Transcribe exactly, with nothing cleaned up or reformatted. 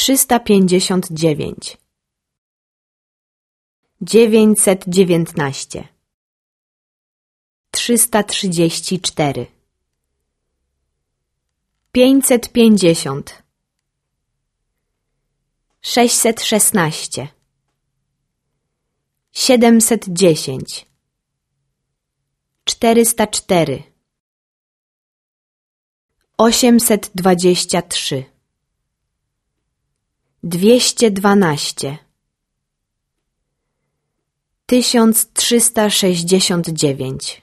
trzysta pięćdziesiąt dziewięć, dziewięćset dziewiętnaście, trzysta trzydzieści cztery, pięćset pięćdziesiąt, sześćset szesnaście, siedemset dziesięć, czterysta cztery, osiemset dwadzieścia trzy, dwieście dwanaście, tysiąc trzysta sześćdziesiąt dziewięć.